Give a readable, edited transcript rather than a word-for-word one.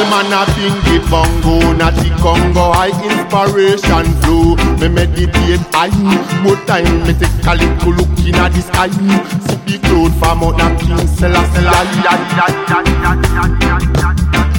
real man a bingy bongo, not the Congo. High inspiration flow. Me meditate I more time. Me take a little look in at the sky. See the cloud from out that King Selassie.